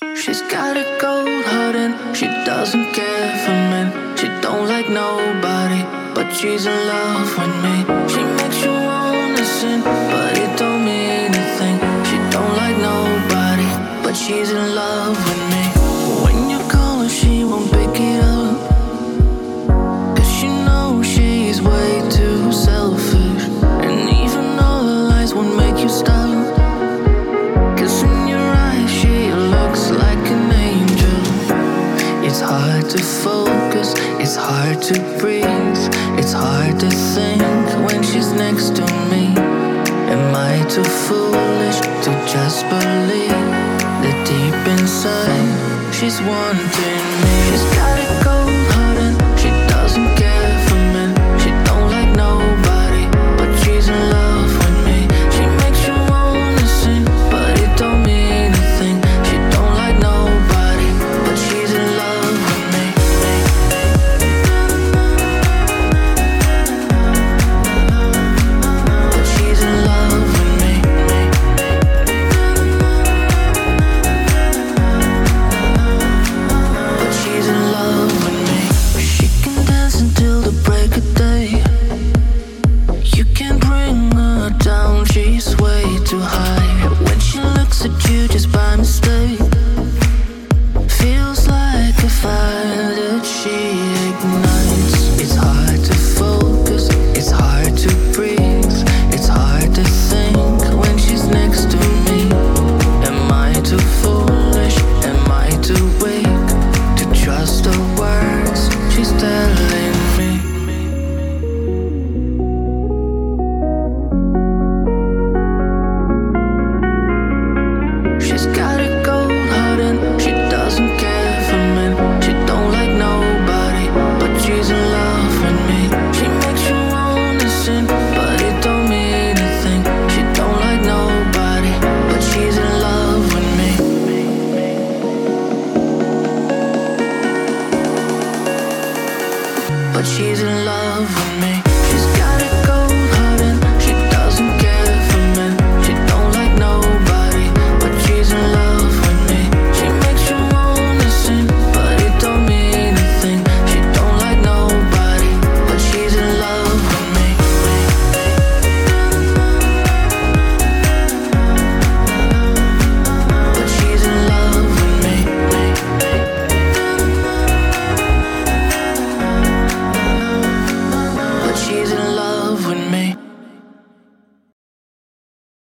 She's got a cold heart and she doesn't care for men. She don't like nobody, but she's in love with me. She makes you wanna sin, but it don't mean anything. She don't like nobody, but she's in love with me. When you call her, she won't pick it up, 'cause she knows she's way too selfish. And even all her lies won't make you stop, 'cause in your eyes she looks like an angel. It's hard to focus, it's hard to breathe, it's hard to think when she's next to me. Am I too foolish to just believe that deep inside she's wanting me? She's gotta go